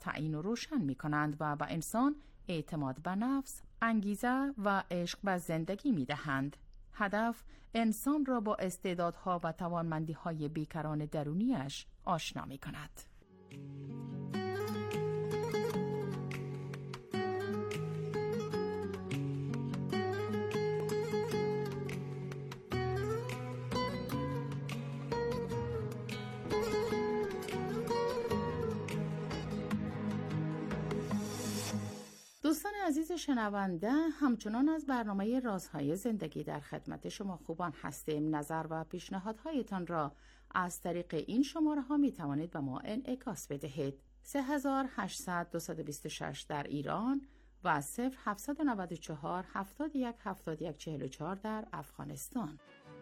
تعیین و روشن می کنند و به انسان اعتماد به نفس، انگیزه و عشق به زندگی می دهند. هدف انسان را با استعدادها و توانمندی‌های بیکران درونیش آشنا می کند. دوستان عزیز شنونده، همچنان از برنامه رازهای زندگی در خدمت شما خوبان هستیم. نظر و پیشنهادهایتان را از طریق این شماره ها می توانید به ما انعکاس بدهید. 3800-226 در ایران و 0794-71-7144 در افغانستان.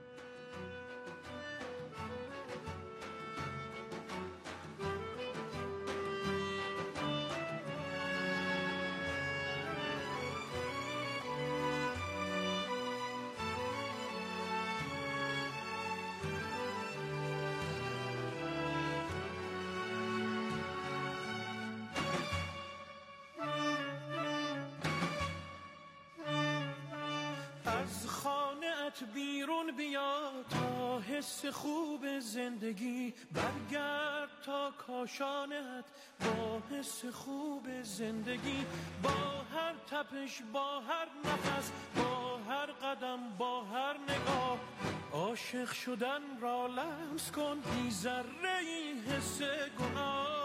بیرون بیا تا حس خوب زندگی، برگرد تا کاشانت با حس خوب زندگی، با هر تپش، با هر نفس، با هر قدم، با هر نگاه، عاشق شدن را لمس کن بی ذره ای حس گناه.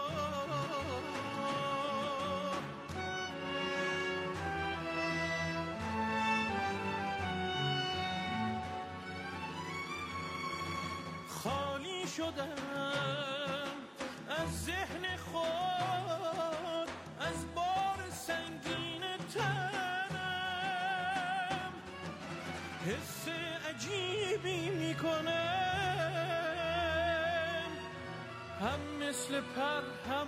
خالی شدم از ذهن خود، از بار سنگین تنم، حس عجیبی میکنم، هم مثل پر هم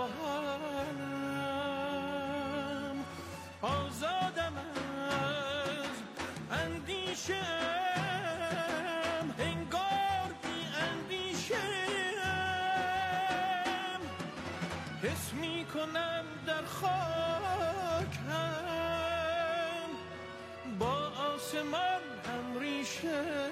آهنم، آزادم از اندیشه، حس می کنم در خاک هم با آسمان هم ریشه.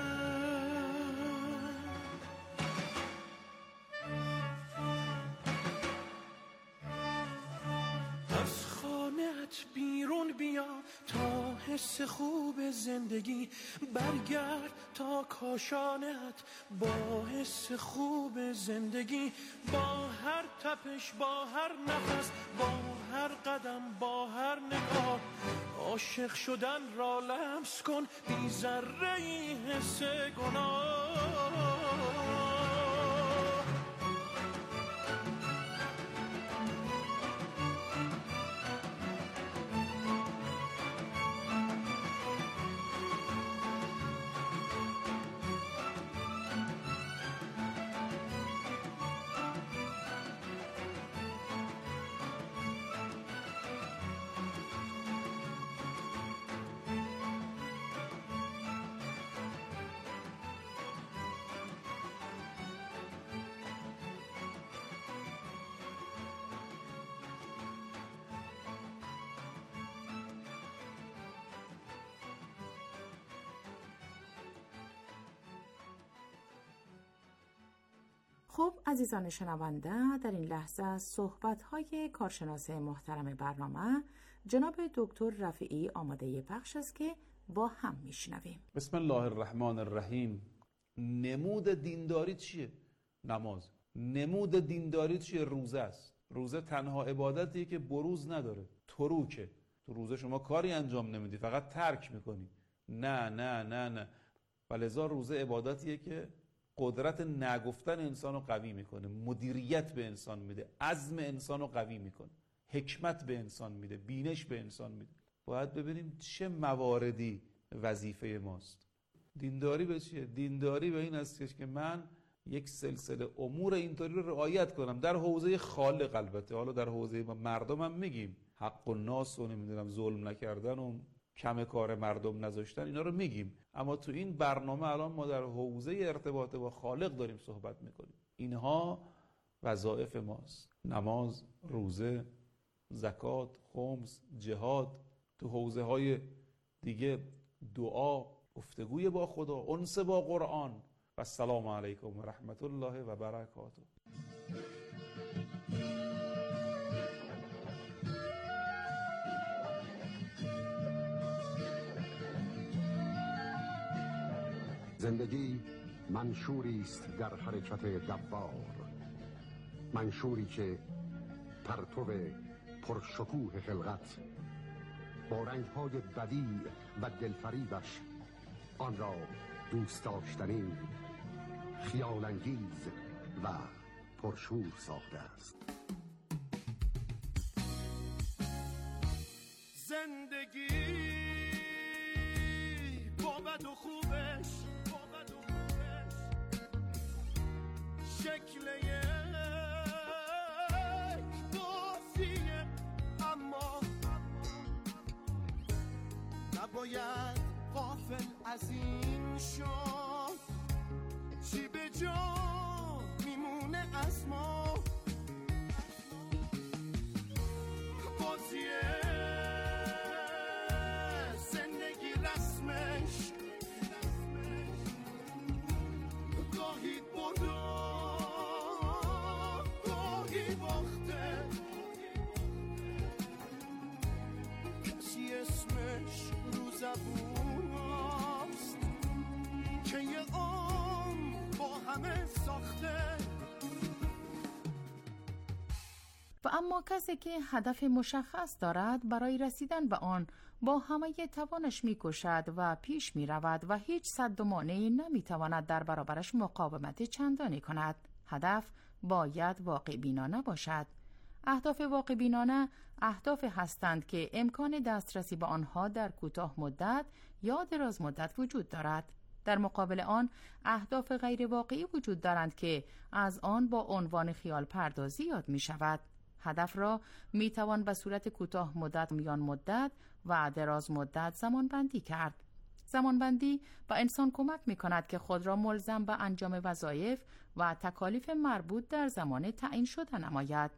از خانه‌ات بیرون بیا تا حس خوب زندگی، برگرد تا کاشانت با حس خوب زندگی، با هر تپش، با هر نفس، با هر قدم، با هر نگاه، عاشق شدن را لمس کن بی ذره ای حس گناه. خب عزیزان شنونده، در این لحظه از صحبت‌های کارشناس محترم برنامه جناب دکتر رفیعی آماده پخش است که با هم میشنویم. بسم الله الرحمن الرحیم. نمود دینداری چیه؟ نماز. نمود دینداری چیه؟ روزه است. روزه تنها عبادتیه که بروز نداره، تروکه. تو روزه شما کاری انجام نمیدی، فقط ترک میکنی. نه. ولذا روزه عبادتیه که قدرت نگفتن انسان رو قوی میکنه، مدیریت به انسان میده، عزم انسان رو قوی میکنه، حکمت به انسان میده، بینش به انسان میده. باید ببینیم چه مواردی وظیفه ماست. دینداری به چیه؟ دینداری به این است که من یک سلسله امور اینطوری رو رعایت کنم در حوزه خالق. البته حالا در حوزه مردم هم میگیم حق الناس و نمیدونم ظلم نکردن و کم کار مردم نذاشتن، اینا رو میگیم، اما تو این برنامه الان ما در حوزه ارتباط با خالق داریم صحبت میکنیم. اینها وظایف ماست: نماز، روزه، زکات، خمس، جهاد، تو حوزه های دیگه دعا، گفتگوی با خدا، انس با قرآن. و السلام علیکم و رحمت الله و برکاته. زندگی منشوری است در حرکت دوار، منشوری که پرتو پرشکوه خلقت با رنگ‌های بدیع و دلفریبش آن را دوست داشتنی، خیال‌انگیز و پرشور ساخته است. زندگی با بد و خوبش، شکل یک بازیه، اما نباید غافل از این شد چی به جا میمونه از ما. بازیه زندگی رسمش گاهی برده گاهی باخته، کسی اسمش رو زبون هست که یه عمر با همه ساخته. و اما کسی که هدف مشخص دارد برای رسیدن به آن با همه توانش می‌کوشد و پیش می‌رود و هیچ سد و مانعی نمی‌تواند در برابرش مقاومت چندانی کند. هدف باید واقع بینانه باشد. اهداف واقع بینانه اهداف هستند که امکان دسترسی به آنها در کوتاه مدت یا دراز مدت وجود دارد. در مقابل آن اهداف غیر واقعی وجود دارند که از آن با عنوان خیال پردازی یاد می شود. هدف را می توان به صورت کوتاه مدت، میان مدت و دراز مدت زمان بندی کرد. زمان بندی به انسان کمک می کند که خود را ملزم به انجام وظایف و تکالیف مربوط در زمان تعیین شده نماید.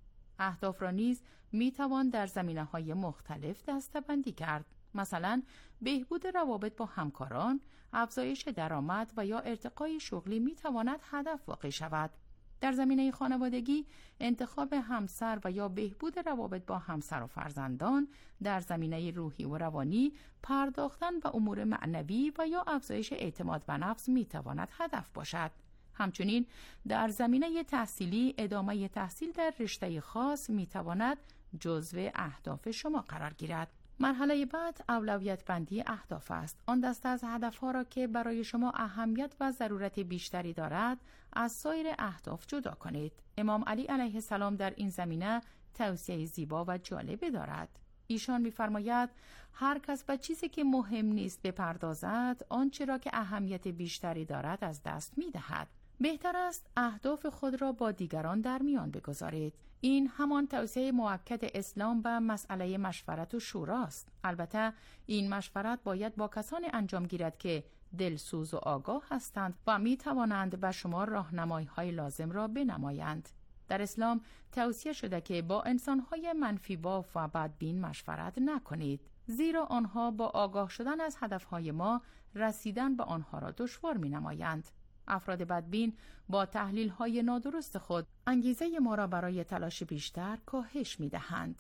اهداف را نیز می توان در زمینه‌های مختلف دسته‌بندی کرد. مثلا بهبود روابط با همکاران، افزایش درآمد و یا ارتقای شغلی می تواند هدف واقع شود. در زمینه خانوادگی، انتخاب همسر و یا بهبود روابط با همسر و فرزندان، در زمینه روحی و روانی، پرداختن به امور معنوی و یا افزایش اعتماد به نفس می تواند هدف باشد. همچنین در زمینه تحصیلی، ادامه تحصیل در رشته خاص می تواند جزو اهداف شما قرار گیرد. مرحله بعد اولویت بندی اهداف است. آن دسته از هدفها را که برای شما اهمیت و ضرورت بیشتری دارد از سایر اهداف جدا کنید. امام علی علیه السلام در این زمینه توصیه زیبا و جالب دارد. ایشان می‌فرماید هر کس به چیزی که مهم نیست بپردازد، آنچه را که اهمیت بیشتری دارد از دست می‌دهد. بهتر است اهداف خود را با دیگران در میان بگذارید. این همان توصیه موکد اسلام به مسئله مشورت و شوراست. البته این مشورت باید با کسانی انجام گیرد که دلسوز و آگاه هستند و می توانند به شما راهنمایی‌های لازم را بنمایند. در اسلام توصیه شده که با انسان‌های منفی باف و بدبین مشورت نکنید، زیرا آنها با آگاه شدن از هدف‌های ما رسیدن به آنها را دشوار می‌نمایند. افراد بدبین با تحلیل‌های نادرست خود انگیزه ما را برای تلاش بیشتر کاهش می‌دهند.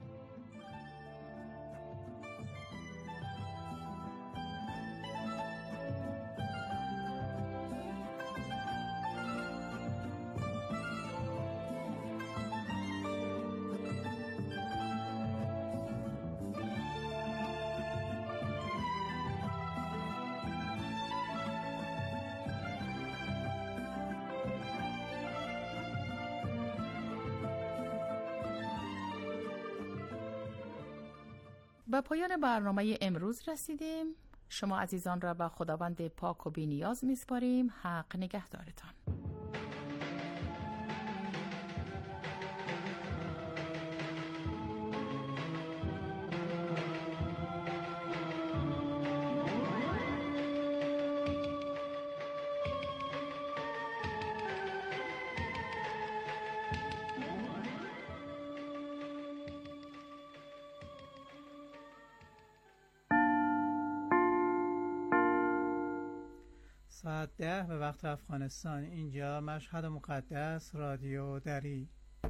به پایان برنامه امروز رسیدیم. شما عزیزان را به خداوند پاک و بی‌نیاز می‌سپاریم. حق نگهدارتان. ساعت 10 به وقت افغانستان. اینجا مشهد مقدس، رادیو دری.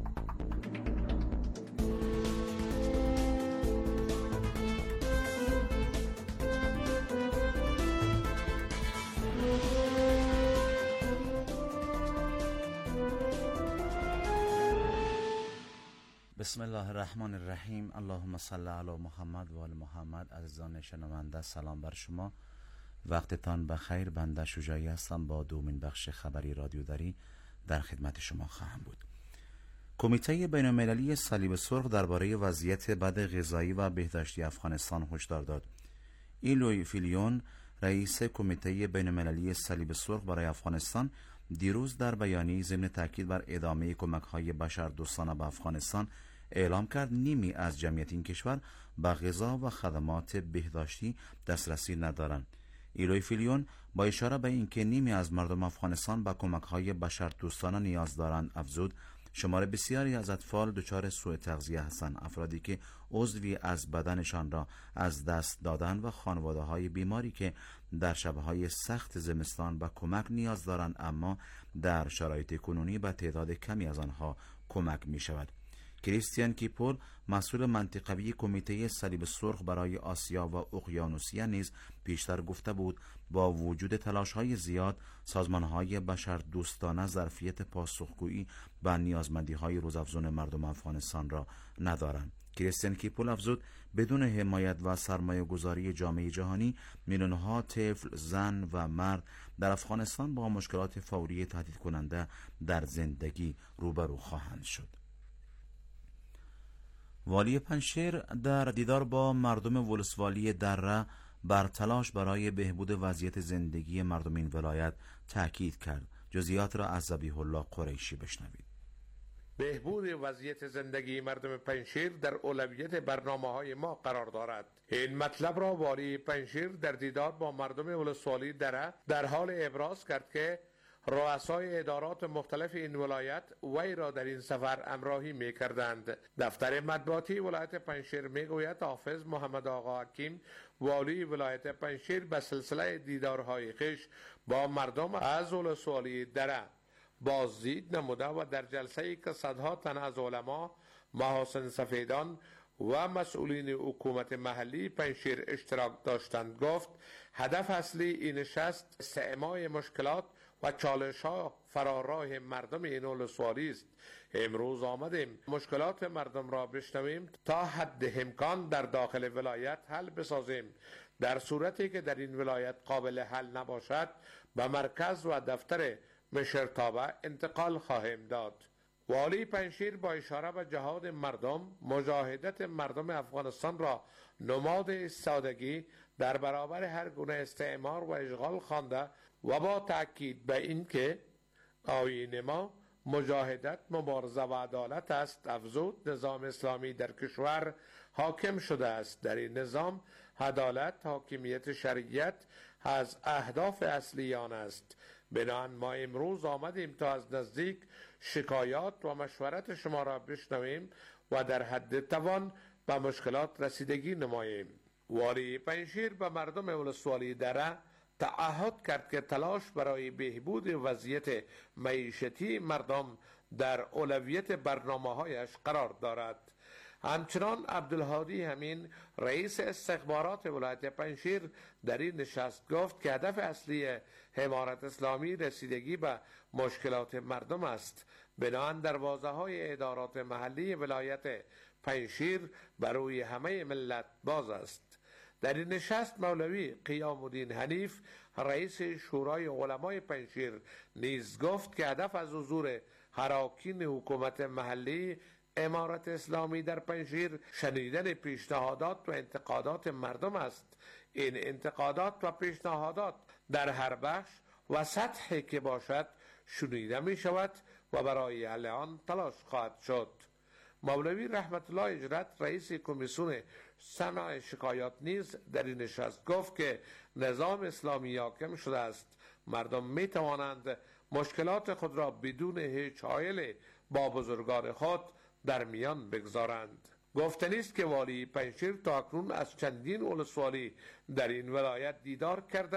بسم الله الرحمن الرحیم. اللهم صل علی محمد و آل محمد. عزیزان شنونده سلام بر شما، وقتتان بخیر. بنده شجاعی هستم، با دومین بخش خبری رادیو دری در خدمت شما خواهم بود. کمیته بین المللی صلیب سرخ درباره وضعیت بد غذایی و بهداشتی افغانستان هشدار داد. ایلوی فیلیون، رئیس کمیته بین المللی صلیب سرخ برای افغانستان، دیروز در بیانیه‌ای ضمن تاکید بر ادامه کمک‌های بشردوستانه به افغانستان اعلام کرد نیمی از جمعیت این کشور به غذا و خدمات بهداشتی دسترسی ندارند. ایلوی فیلیون با اشاره به اینکه نیمی از مردم افغانستان به کمک‌های بشردوستانه نیاز دارند افزود شمار بسیاری از اطفال دچار سوء تغذیه هستند. افرادی که عضوی از بدنشان را از دست دادن و خانواده‌های بیماری که در شب‌های سخت زمستان به کمک نیاز دارند، اما در شرایط کنونی به تعداد کمی از آنها کمک می‌شود. کریستیان کیپول، مسئول منطقوی کمیته صلیب سرخ برای آسیا و اقیانوسیه نیز پیشتر گفته بود با وجود تلاش‌های زیاد، سازمان‌های بشردوستانه ظرفیت پاسخگویی به نیازمندی‌های روزافزون مردم افغانستان را ندارند. کریستیان کیپول افزود بدون حمایت و سرمایه‌گذاری جامعه جهانی، میلیون‌ها طفل، زن و مرد در افغانستان با مشکلات فوری تهدید کننده در زندگی روبرو خواهند شد. والی پنجشیر در دیدار با مردم ولسوالی دره بر تلاش برای بهبود وضعیت زندگی مردم این ولایت تاکید کرد. جزئیات را از ذبیح الله قریشی بشنوید. بهبود وضعیت زندگی مردم پنجشیر در اولویت برنامه‌های ما قرار دارد. این مطلب را والی پنجشیر در دیدار با مردم ولسوالی دره در حال ابراز کرد که رؤسای ادارات مختلف این ولایت وی را در این سفر همراهی می کردند. دفتر مطبوعاتی ولایت پنجشیر می گوید حافظ محمد آقا حکیم، والی ولایت پنجشیر، به سلسله دیدارهای خویش با مردم از ولسوالی دره بازدید نموده و در جلسه‌ای که صدها تن از علما، محاسن سفیدان و مسئولین حکومت محلی پنجشیر اشتراک داشتند گفت هدف اصلی این نشست استعمای مشکلات و چالش‌ها فراراه مردم این ولسوالی است. امروز آمدیم مشکلات مردم را بشنویم تا حد امکان در داخل ولایت حل بسازیم. در صورتی که در این ولایت قابل حل نباشد به مرکز و دفتر مشرتابه انتقال خواهیم داد. والی پنجشیر با اشاره به جهاد مردم، مجاهدت مردم افغانستان را نماد ایستادگی در برابر هر گونه استعمار و اشغال خوانده و با تأکید به این که آیین ما مجاهدت، مبارزه و عدالت است افزود نظام اسلامی در کشور حاکم شده است. در این نظام عدالت، حاکمیت شریعت از اهداف اصلی آن است. بنابراین ما امروز آمدیم تا از نزدیک شکایات و مشورت شما را بشنویم و در حد توان به مشکلات رسیدگی نماییم. والی پنجشیر به مردم ولسوالی دره تعهد کرد که تلاش برای بهبود وضعیت معیشتی مردم در اولویت برنامه‌هایش قرار دارد. همچنان عبدالهادی همین، رئیس استخبارات ولایت پنجشیر، در این نشست گفت که هدف اصلی امارت اسلامی رسیدگی به مشکلات مردم است. بنابراین دروازه‌های ادارات محلی ولایت پنجشیر برای همه ملت باز است. در این نشست مولوی قیام الدین حنیف، رئیس شورای علمای پنجشیر، نیز گفت که هدف از حضور اراکین حکومت محلی امارت اسلامی در پنجشیر شنیدن پیشنهادات و انتقادات مردم است. این انتقادات و پیشنهادات در هر بخش و سطحی که باشد شنیده می شود و برای حل آن تلاش خواهد شد. مولوی رحمت الله اجرت، رئیس کمیسیون سماع شکایات، نیز در این نشست گفت که نظام اسلامی حاکم شده است. مردم می توانند مشکلات خود را بدون هیچ حائل با بزرگان خود در میان بگذارند. گفتنی است که والی پنجشیر تا اکنون از چندین ولسوالی در این ولایت دیدار کرده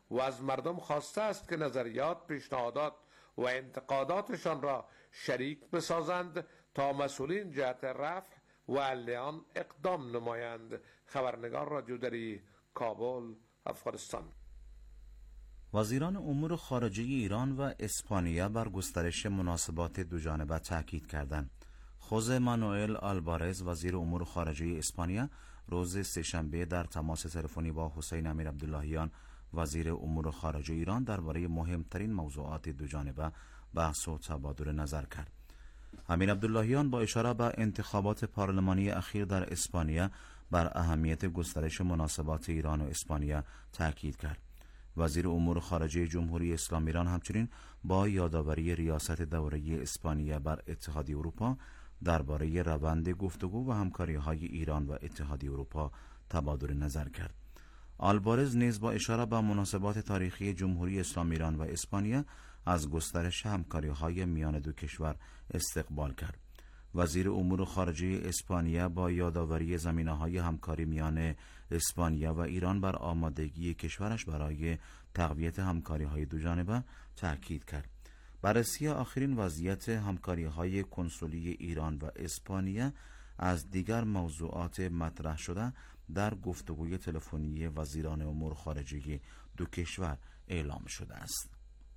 و از مردم خواسته است که نظریات، پیشنهادات و انتقاداتشان را شریک بسازند تا مسئولین جهت رفع و حل آن اقدام نمایند. خبرنگار رادیو دری، کابل، افغانستان. وزیران امور خارجه ایران و اسپانیا بر گسترش مناسبات دوجانبه تاکید کردند. خوزه مانوئل آلوارز وزیر امور خارجه اسپانیا روز سه‌شنبه در تماس تلفنی با حسین امیر عبداللهیان وزیر امور خارجه ایران درباره مهمترین موضوعات دوجانبه بحث و تبادل نظر کرد. امیر عبداللهیان با اشاره به انتخابات پارلمانی اخیر در اسپانیا بر اهمیت گسترش مناسبات ایران و اسپانیا تاکید کرد. وزیر امور خارجه جمهوری اسلامی ایران همچنین با یادآوری ریاست دوره‌ای اسپانیا بر اتحادیه اروپا درباره روند گفتگو و همکاری‌های ایران و اتحادیه اروپا تبادل نظر کرد. آلوارز نیز با اشاره به مناسبات تاریخی جمهوری اسلامی ایران و اسپانیا از گسترش همکاری‌های میان دو کشور استقبال کرد. وزیر امور خارجه اسپانیا با یادآوری زمینه‌های همکاری میان اسپانیا و ایران بر آمادگی کشورش برای تقویت همکاری‌های دوجانبه تاکید کرد. بررسی آخرین وضعیت همکاری‌های کنسولی ایران و اسپانیا از دیگر موضوعات مطرح شده در گفتگوی تلفنی وزیران امور خارجه دو کشور اعلام شده است.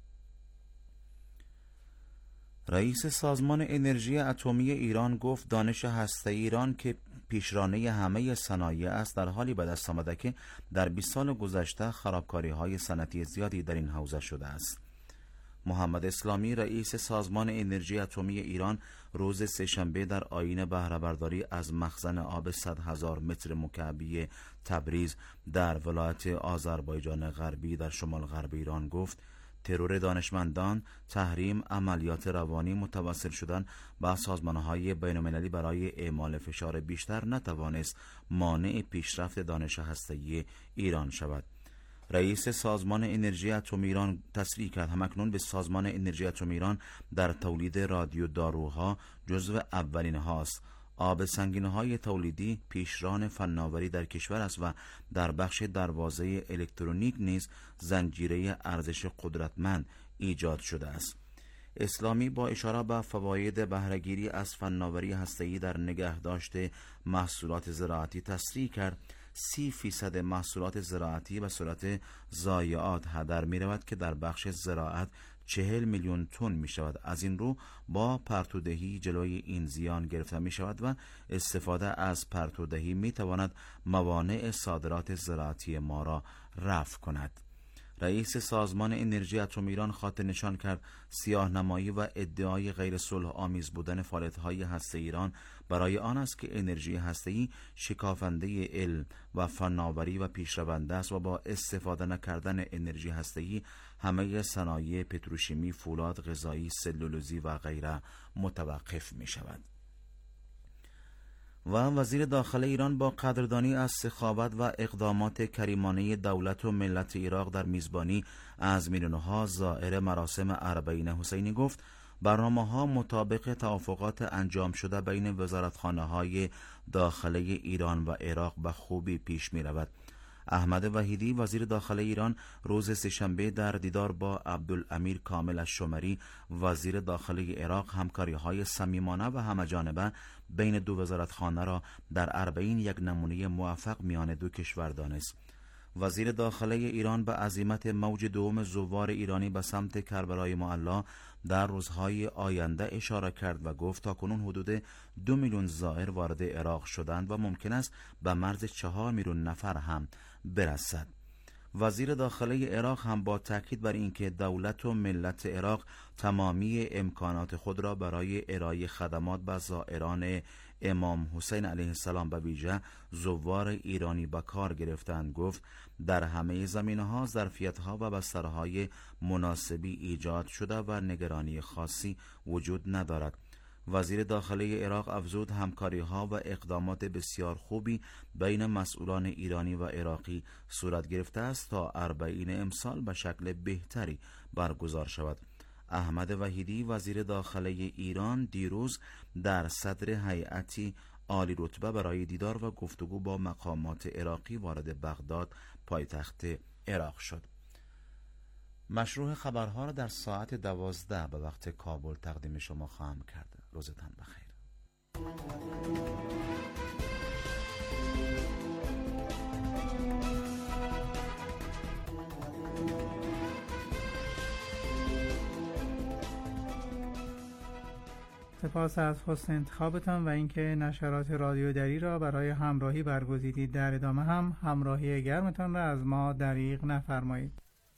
رئیس سازمان انرژی اتمی ایران گفت دانش هسته‌ای ایران که پیشرانه همه صنایع است در حالی به دست آمده که در 20 سال گذشته خرابکاری‌های صنعتی زیادی در این حوزه شده است. محمد اسلامی رئیس سازمان انرژی اتمی ایران روز سه‌شنبه در آیین بهره‌برداری از مخزن آب 100,000 متر مکعبی تبریز در ولایت آذربایجان غربی در شمال غرب ایران گفت ترور دانشمندان، تحریم، عملیات روانی، متوسل شدن به سازمان‌های بین‌المللی برای اعمال فشار بیشتر نتوانست مانع پیشرفت دانش هسته‌ای ایران شود. رئیس سازمان انرژی اتمی ایران تصریح کرد همکنون به سازمان انرژی اتمی ایران در تولید رادیو داروها جزو اولین هاست. آب سنگین‌های تولیدی پیشران فناوری در کشور است و در بخش دروازه الکترونیک نیز زنجیره ارزش قدرتمند ایجاد شده است. اسلامی با اشاره به فواید بهره‌گیری از فناوری هسته‌ای در نگهداشت محصولات زراعتی تصریح کرد 30% محصولات زراعتی به صورت ضایعات هدر می رود که در بخش زراعت 40 میلیون تن می شود. از این رو با پرتودهی جلوی این زیان گرفته می شود و استفاده از پرتودهی می تواند موانع صادرات زراعتی ما را رفع کند. رئیس سازمان انرژی اتمی ایران خاطر نشان کرد سیاه‌نمایی و ادعای غیر صلح آمیز بودن فعالیت‌های هسته‌ای ایران برای آن است که انرژی هسته‌ای شکافنده علم و فناوری و پیشرونده است و با استفاده نکردن انرژی هسته‌ای همه صنایع پتروشیمی، فولاد، غذایی، سلولوزی و غیره متوقف می‌شود. و وزیر داخله ایران با قدردانی از سخاوت و اقدامات کریمانه دولت و ملت عراق در میزبانی از میلیون‌ها زائر مراسم اربعین حسینی گفت برنامه‌ها مطابق توافقات انجام شده بین وزارتخانه‌های داخله ایران و عراق به خوبی پیش می‌رود. احمد وحیدی وزیر داخله ایران روز سه‌شنبه در دیدار با عبدالامیر کامل الشمری وزیر داخله عراق همکاری‌های صمیمانه و همه‌جانبه بین دو وزارتخانه را در اربعین یک نمونه موفق میان دو کشور دانست. وزیر داخله ایران به عزیمت موج دوم زوار ایرانی به سمت کربلای معلی در روزهای آینده اشاره کرد و گفت تاکنون حدود 2 میلیون زائر وارد عراق شدند و ممکن است به مرز 4 میلیون نفر هم برسد. وزیر داخله عراق هم با تاکید بر اینکه دولت و ملت عراق تمامی امکانات خود را برای ارائه خدمات به زائران امام حسین علیه السلام به ویژه زوار ایرانی به کار گرفتند گفت در همه زمینه‌ها ظرفیت‌ها و بسترهای مناسبی ایجاد شده و نگرانی خاصی وجود ندارد. وزیر داخله عراق افزود همکاری‌ها و اقدامات بسیار خوبی بین مسئولان ایرانی و عراقی صورت گرفته است تا اربعین امسال به شکل بهتری برگزار شود. احمد وحیدی وزیر داخله ایران دیروز در صدر هیئتی عالی رتبه برای دیدار و گفتگو با مقامات عراقی وارد بغداد پایتخت عراق شد. مشروع خبرها را در ساعت 12 به وقت کابل تقدیم شما خواهم کرد. روزتان بخیر. سپاس از حسن انتخابتان و اینکه نشرات رادیو دری را برای همراهی برگزیدید. در ادامه هم همراهی گرمتان را از ما دریغ نفرمایید.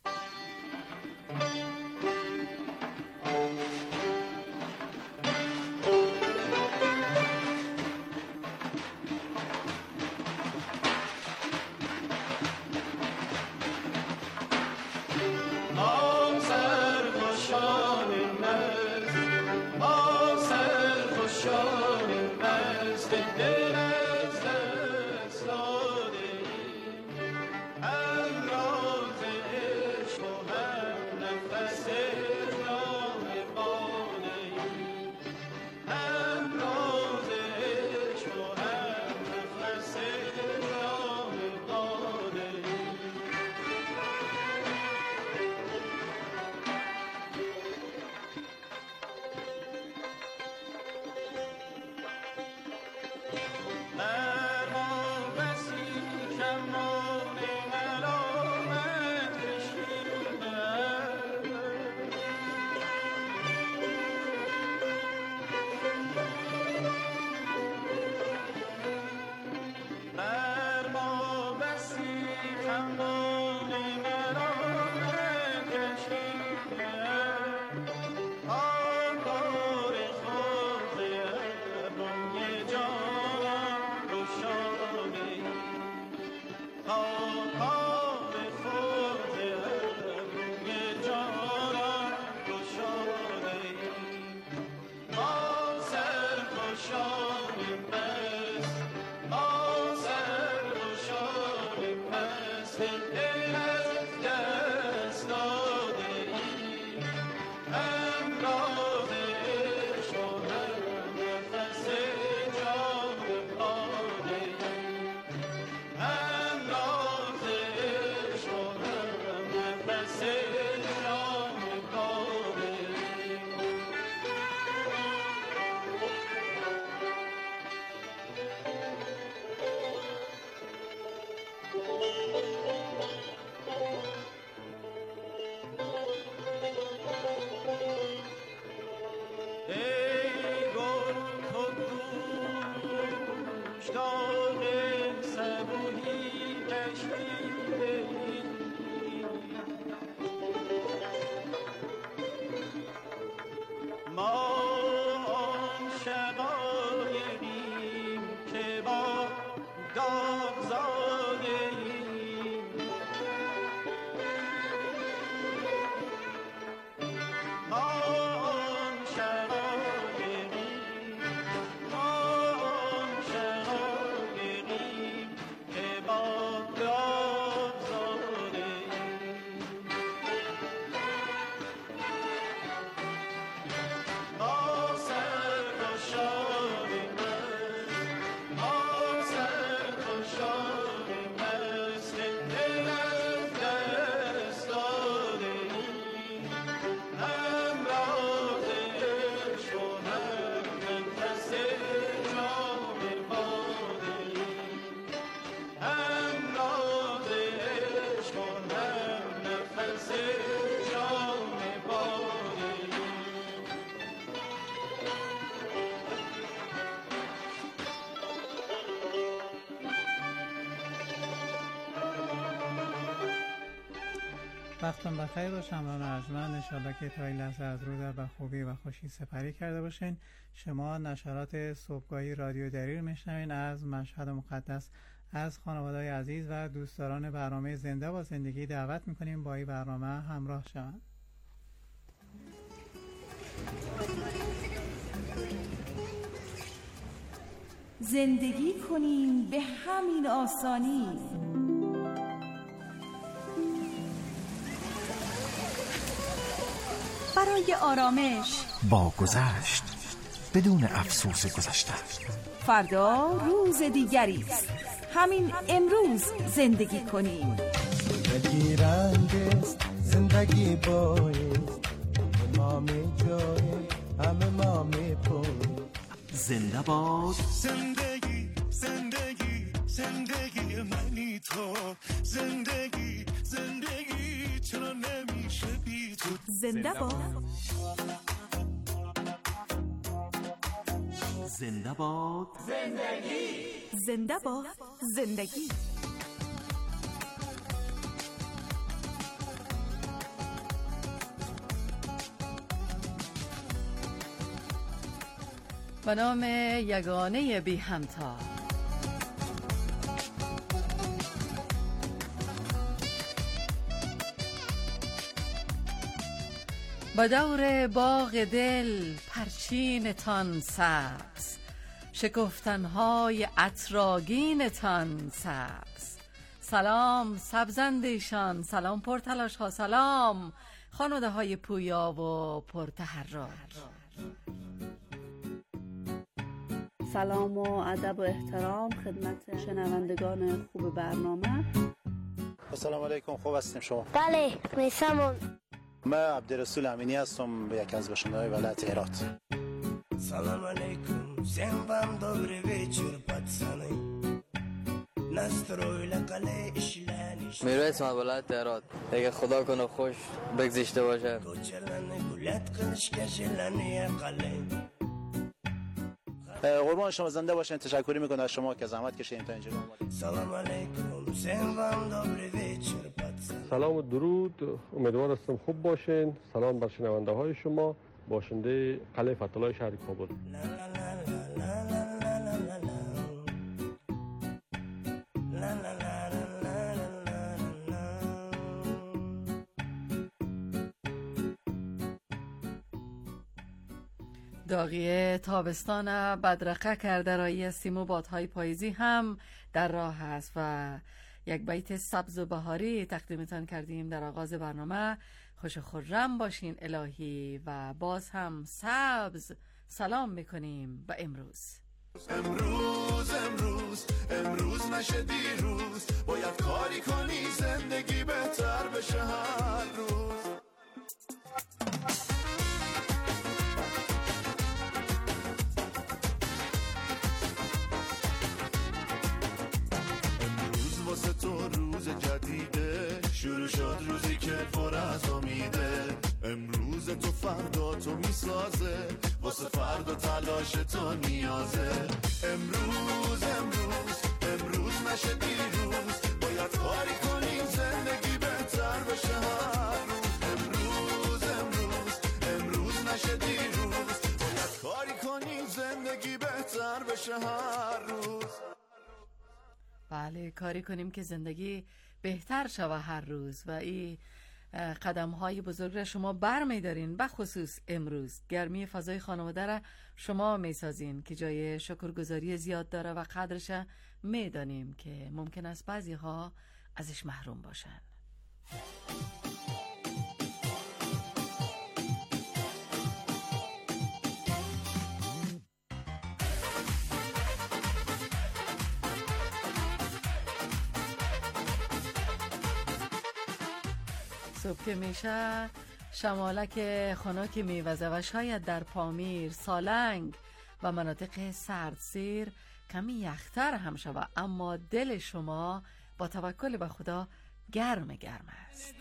وقتتون بخیر باشه همراهان ارجمند. انشالله که تا این لحظه از روز به خوبی و خوشی سپری کرده باشین. شما نشرات صبحگاهی رادیو دری رو میشنوین از مشهد مقدس. از خانواده‌های عزیز و دوستداران برنامه زنده با زندگی دعوت میکنیم با این برنامه همراه شوند. زندگی کنیم به همین آسانی. برای آرامش با گذشت بدون افسوس گذشته. فردا روز دیگری است. همین امروز زندگی کنیم. دلگیرنده است زندگی باید امام جای همه مامی پوی زنده باد زندگی زندگی زندگی منی تو زندگی زندگی چرا نمیشه بی تو زنده باد زنده باد زندگی زنده باد زندگی به نام یگانه بی همتا. با دور باغ دل پرچینتان سبز، شکفتنهای عطرآگینتان سبز. سلام سبزندیشان، سلام پرتلاش ها، سلام خانواده های پویا و پرتحرک. سلام و ادب و احترام خدمت شنوندگان خوب برنامه. السلام علیکم، خوب هستیم شما؟ بله، میسمون. من عبدالرسول امینی هستم، یک از باشنده‌های ولایت هرات. سلام علیکم، всем вам добрый вечер, пацаны. Настроили قلعه اشلانش. میرویس من ولایت هرات. اگه خدا کنه خوش بگذشته باشه. کوچلانه گلت قلش کشلانه قلعه. قربان شما، زنده باشین. تشکر میکنم از شما که زحمت کشیدین تا اینجا اومدید. سلام علیکم، всем вам добрый вечер, пацаны. سلام و درود، امیدوار هستم خوب باشین. سلام بر شنونده های شما، باشنده قلعه فتح‌الله شهر کابل. داغیه تابستان بدرقه کرده رایی سیم و بادهای پاییزی هم در راه است و یک بیت سبز و بهاری تقدیمتان کردیم در آغاز برنامه. خوش و خرم باشین الهی و باز هم سبز سلام میکنیم به امروز. امروز نشه دیروز، باید کاری کنی زندگی بهتر بشه هر روز. واسه تو روز جدیده، شروع شد روزی که پر از امیده. امروز تو فردا تو میسازه، واسه فردا تلاش تو نیازه. امروز نشه دیروز، باید کاری کنیم زندگی بهتر بشه هر روز. امروز نشه دیروز، باید کاری کنیم زندگی بهتر بشه هر روز. بله، کاری کنیم که زندگی بهتر شوه هر روز و این قدم های بزرگ را شما بر می دارین. بخصوص امروز گرمی فضای خانواده را شما می سازین که جای شکرگزاری زیاد داره و قدرش می دانیم که ممکن است بعضی ها ازش محروم باشن. صبح که میشه شمالک خنک میوزه و شاید در پامیر، سالنگ و مناطق سردسیر کمی یختر هم شود، اما دل شما با توکل به خدا گرم است.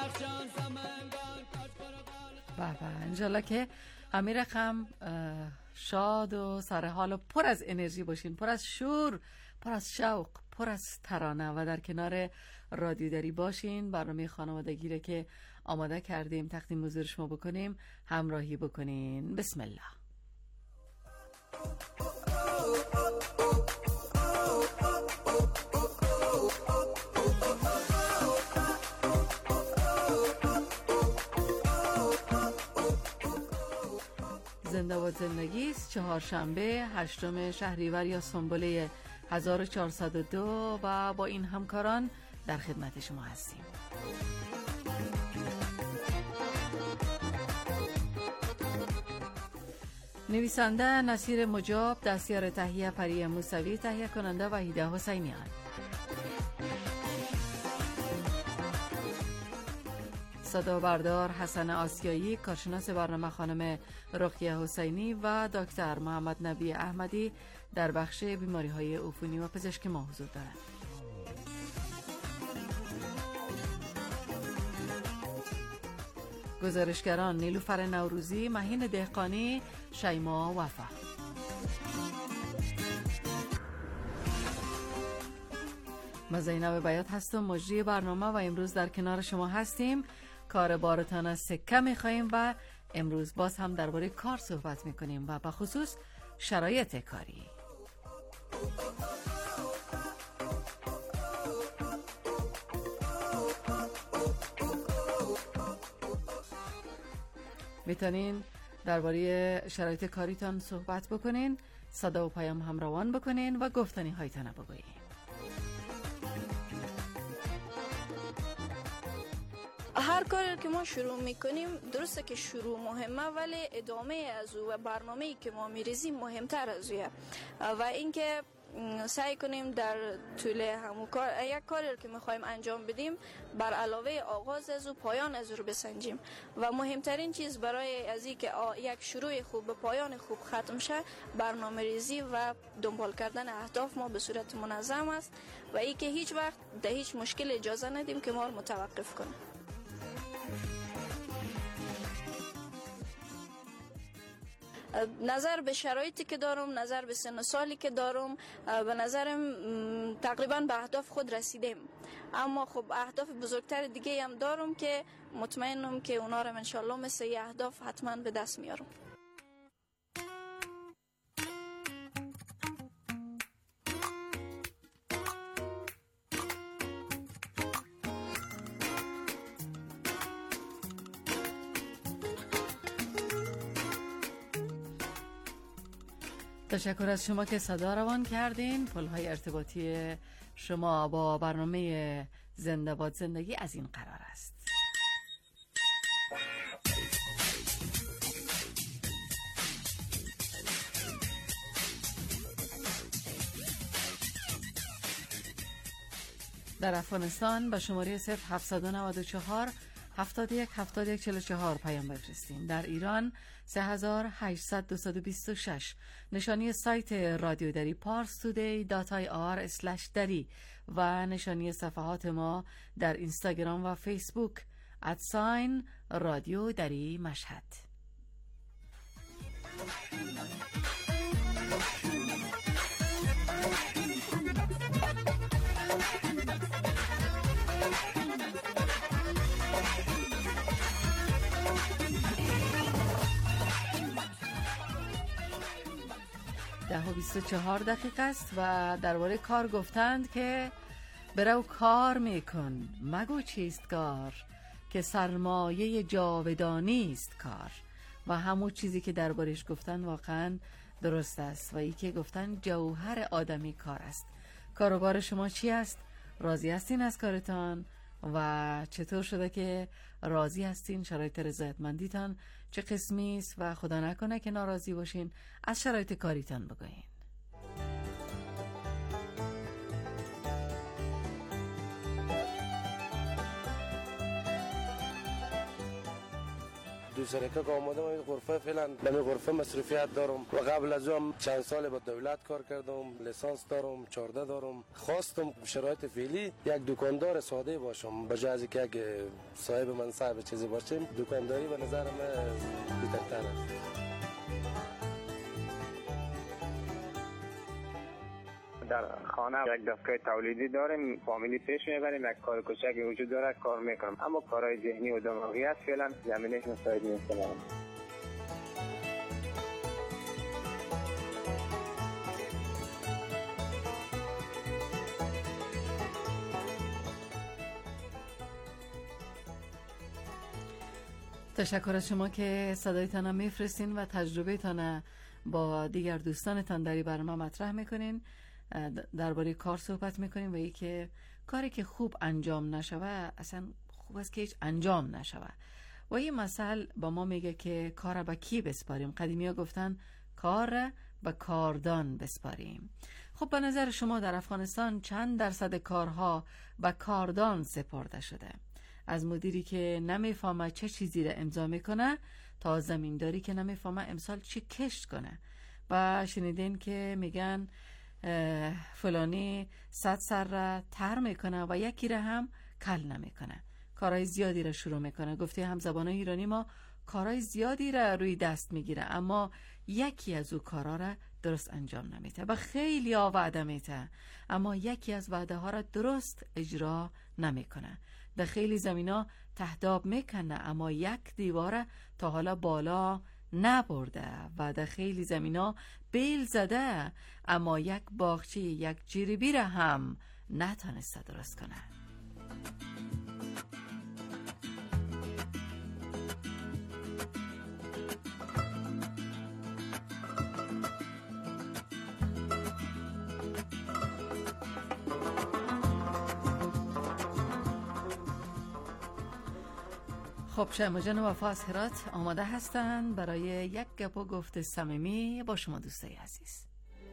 انشالله که همین رقم شاد و سرحال و پر از انرژی باشین، پر از شور، پر از شوق، پر از ترانه و در کنار رادیودری باشین. برنامه خانوادگی که آماده کردیم تقدیم حضور شما بکنیم، همراهی بکنین. بسم الله. زنده باد زندگی است. چهارشنبه 8 شهریور یا سنبله 1402 و با این همکاران در خدمت شما هستیم. نویسنده نصیر مجاب، دستیار تهیه پری موسوی، تهیه کننده وحیده حسینیان. صدا بردار حسن آسیایی، کارشناس برنامه خانم رقیه حسینی و دکتر محمد نبی احمدی در بخش بیماری‌های عفونی و پزشک ما حضور دارند. گزارشگران نیلوفر نوروزی، مهین دهقانی، شیما وفا. من زینب بیات هستم، مجری برنامه و امروز در کنار شما هستیم. کار بارتان از سکه می‌خوایم و امروز باز هم درباره کار صحبت می‌کنیم و به خصوص شرایط کاری. میتونین درباره شرایط کاریتان صحبت بکنین، صدا و پیام هم روان بکنین و گفتنی هایتان بگویین. هر کاری که ما شروع میکنیم درسته که شروع مهمه، ولی ادامه از او و برنامه‌ای که ما میریزیم مهمتر از اوه و اینکه سعی کنیم در طول همون کار یک کاری که میخوایم انجام بدیم بر علاوه آغاز از او پایان از او رو بسنجیم و مهمترین چیز برای از این که یک شروع خوب به پایان خوب ختم شه برنامه ریزی و دنبال کردن اهداف ما به صورت منظم است و این که هیچ وقت در هیچ مشکل اجازه ندیم که ما رو متوقف کنه. نظر به شرایطی که دارم، نظر به سن و سالی که دارم، به نظرم تقریبا به اهداف خود رسیدم، اما خب اهداف بزرگتر دیگه هم دارم که مطمئنم که اونا رو انشالله مثل یه اهداف حتما به دست میارم. تشکر از شما که صدا روان کردین. پل‌های ارتباطی شما با برنامه زنده باد زندگی از این قرار است. در افغانستان به شماره 0794 71 71 44 پیام بفرستین. در ایران 3800 نشانی سایت رادیو دری parstoday.ir/dari و نشانی صفحات ما در اینستاگرام و فیسبوک رادیو دری مشهد. ده و 24 دقیقه است و درباره کار گفتند که برو کار میکن، مگو چیست کار، که سرمایه جاودانی است کار. و همون چیزی که دربارش گفتن واقعا درست است و ای که گفتن جوهر آدمی کار است. کاروبار شما چی است؟ راضی هستین از کارتان و چطور شده که راضی هستین؟ شرایط رضایتمندیتان چه قسمی است و خدا نکنه که ناراضی باشین؟ از شرایط کاریتان بگوین. دو سرکه که آمدم این غرفه فعلا نمی غرفه مصروفیت دارم و قبل از اون چند سال با دولت کار کردم، لیسانس دارم، 14 دارم. خواستم شرایط فعلی یک دکاندار ساده باشم به جای از که یک صاحب منصب چیزی باشم. دکانداری به نظر من بهترتر است. در خانه یک دستگاه تولیدی داریم، فامیلی پیش میبریم، یک کار کوچکی وجود داره کار میکنم، اما کارهای ذهنی و دماغی است فعلا زمینش مساعد نیست. تشکر از شما که صدایتان هم میفرستین و تجربهتان با دیگر دوستانتان در این برنامه مطرح میکنین. درباره کار صحبت میکنین و ای که کاری که خوب انجام نشوه اصلا خوب است که هیچ انجام نشوه. و این مثل با ما میگه که کار به کی بسپاریم؟ قدیمی ها گفتن کار به کاردان بسپاریم. خب به نظر شما در افغانستان چند درصد کارها به کاردان سپرده شده؟ از مدیری که نمیفهمه چه چیزی را امضا میکنه تا زمینداری که نمیفهمه امسال چی کشت کنه. و شنیدین که میگن فلانی 100 سر را تر میکنه و یکی را هم کل نمیکنه، کارهای زیادی را شروع میکنه. گفته هم زبان ایرانی ما کارهای زیادی را روی دست میگیره اما یکی از او کارها را درست انجام نمیده و خیلی ها وعده میده اما یکی از وعده ها را درست اجرا نمیکنه. در خیلی زمینا تهداب میکنه اما یک دیواره تا حالا بالا نبرده و در خیلی زمینا بیل زده اما یک باغچه یک جیربی را هم نتانسته درست کنه. خب شما جان وفا از هرات آماده هستند برای یک گپ و گفت صمیمی با شما دوستای عزیز.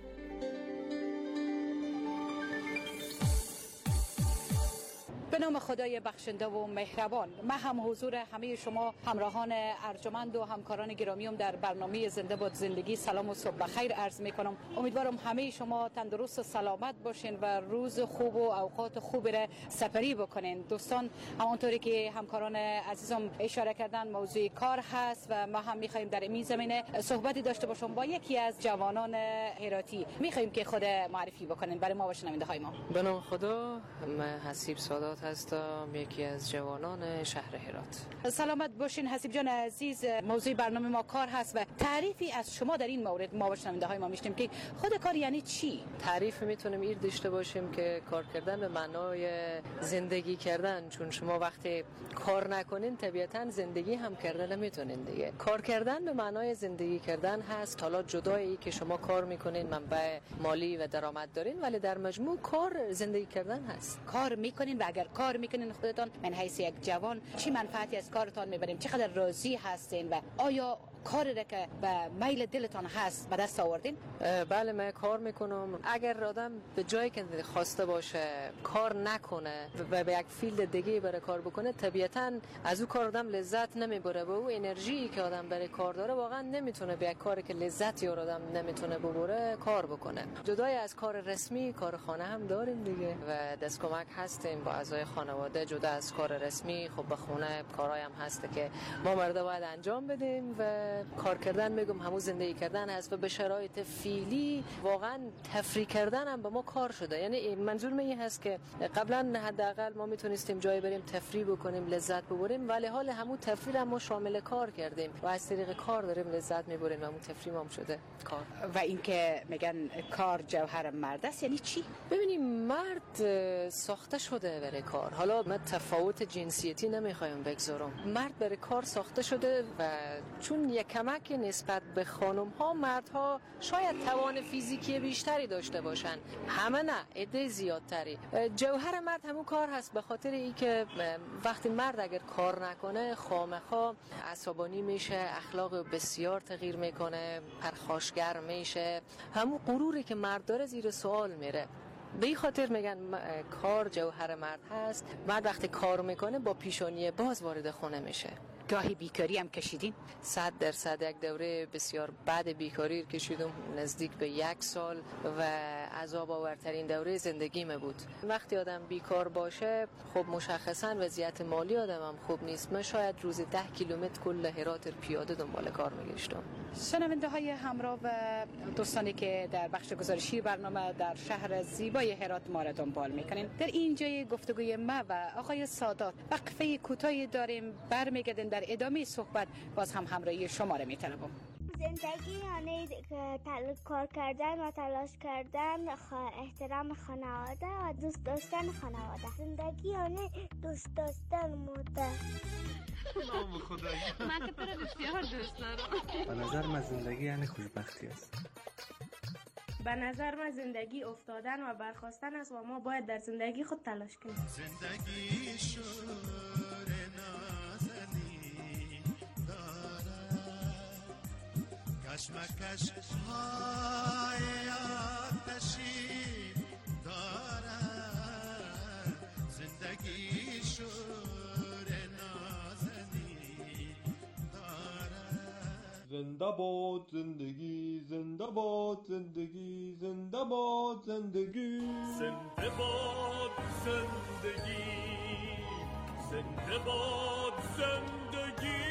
به نام خدای بخشنده و مهربان، من هم حضور همه شما همراهان ارجمند و همکاران گرامیم در برنامه زنده باد زندگی سلام و صبح بخیر عرض می کنم. امیدوارم همه شما تندرست و سلامت باشین و روز خوب و اوقات خوبی را سپری بکنین. دوستان همانطوری که همکاران عزیزم اشاره کردن موضوع کار هست و ما هم می‌خوایم در این زمینه صحبتی داشته باشم با یکی از جوانان هراتی. می‌خوایم که خود معرفی بکنین برای ما و شنونده‌های ما. به نام خدا، من حسیب سادات هستم، یکی از جوانان شهر هرات. سلامت باشین حسیب جان عزیز. موضوع برنامه ما کار هست و تعریفی از شما در این مورد ما و شنونده‌های ما میشنیم که خود کار یعنی چی؟ تعریف میتونیم این داشته باشیم که کار کردن به معنای زندگی کردن، چون شما وقتی کار نکنین طبیعتاً زندگی هم کردن نمیتونین دیگه. کار کردن به معنای زندگی کردن هست. حالا جدایی که شما کار میکنین منبع مالی و درآمد دارین ولی در مجموع کار زندگی کردن هست. کار میکنین و اگر کار میکنین خودتان من حیث یک جوان چی منفعتی از کارتان میبریم؟ چقدر راضی هستین و آیا کاری را که به میل دلتان هست به دست آوردین؟ بله من کار میکنم. اگر آدم به جایی که خواسته باشه کار نکنه و به یک فیلد دیگه بره کار بکنه طبیعتاً از او کار آدم لذت نمیبره و او انرژی که آدم برای کار داره واقعا نمیتونه به یک کاری که لذتی آدم نمیتونه ببره کار بکنه. جدای از کار رسمی کار خانه هم داریم دیگه و دست کمک هستیم با اعضای خانواده. جدا از کار رسمی خب به خونه کارهای هم هست که ما مردا باید انجام بدیم و کار کردن میگم همون زندگی کردن هست و به شرایط فعلی واقعا تفریح کردن هم به ما کار شده. یعنی منظور من این هست که قبلا حداقل ما میتونستیم جایی بریم تفریح بکنیم لذت ببریم ولی حال همون تفریح هم ما شامل کار کردیم و از طریق کار داریم لذت میبریم و همون تفریح هم شده کار. و اینکه میگن کار جوهر مرد است یعنی چی؟ ببینیم مرد ساخته شده برای کار. حالا من تفاوت جنسیتی نمیخوایم بگذارم. مرد برای کار ساخته شده و چون یک کمک نسبت به خانم ها مردها شاید توان فیزیکی بیشتری داشته باشن، همه نه، عده زیادتری. جوهر مرد همون کار هست به خاطر اینکه وقتی مرد اگر کار نکنه خامخا عصبانی میشه، اخلاق بسیار تغییر میکنه، پرخاشگر میشه، همون غروری که مرد داره زیر سوال میره. به این خاطر میگن کار جوهر مرد هست. مرد وقتی کار میکنه با پیشانی باز وارد خونه میشه. گاهی بیکاری هم کشیدین؟ 100% یک دوره بسیار بد بیکاری کشیدم، نزدیک به 1 سال و عذاب آورترین دوره زندگیم بود. وقتی آدم بیکار باشه خب مشخصا وضعیت مالی آدم هم خوب نیست. من شاید روز 10 کیلومتر کل هرات پیاده دنبال کار میگشتم. شنونده های همراه و دوستانی که در بخش گزارشی برنامه در شهر زیبای هرات ما را دنبال میکنین، در اینجای گفتگوی ما و آقای سادات وقفه کوتاهی داریم، برمیگردیم در ادامه صحبت باز هم همراهی شما را میطلبم. زندگی یعنی کار کردن و تلاش کردن، احترام خانواده و دوست داشتن خانواده. زندگی یعنی دوست داشتن مادر. نام خدایی من که تو رو بسیار دوست دارم. به نظر من زندگی یعنی خوشبختی است. به نظر من زندگی افتادن و برخاستن است و ما باید در زندگی خود تلاش کنیم. زندگی شور نازنی دارد، کشمکش های آتشی دارد. زندگی شور نازنی دارد. زنده باد زندگی، زنده باد زندگی، زنده باد زندگی، زنده باد زندگی، زنده باد زندگی.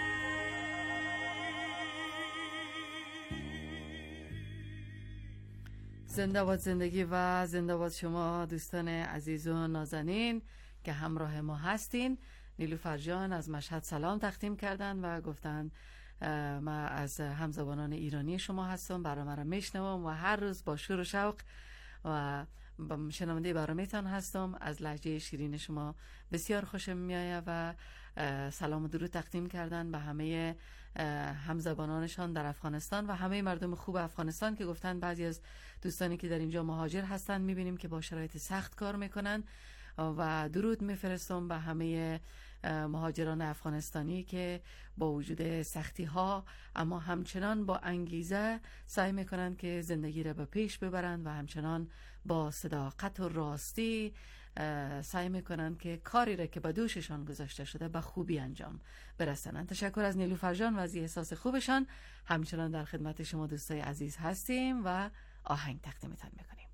زنده باد زندگی و زنده باد شما دوستان عزیز و نازنین که همراه ما هستین. نیلوفر جان از مشهد سلام تقدیم کردن و گفتن ما از همزبانان ایرانی شما هستم، برنامه را میشنوم و هر روز با شور و شوق و شنونده برنامه‌تان هستم. از لهجه شیرین شما بسیار خوشم میآید و سلام و درود تقدیم کردن به همه همزبانانشان در افغانستان و همه مردم خوب افغانستان که گفتن بعضی از دوستانی که در اینجا مهاجر هستن میبینیم که با شرایط سخت کار میکنن و درود میفرستم به همه مهاجران افغانستانی که با وجود سختی ها اما همچنان با انگیزه سعی میکنن که زندگی را به پیش ببرند و همچنان با صداقت و راستی سعی میکنن که کاری را که به دوششان گذاشته شده به خوبی انجام برسانند. تشکر از نیلوفر جان و از احساس خوبشان. همچنان در خدمت شما دوستای عزیز هستیم و آهنگ تقدیمتان میکنیم.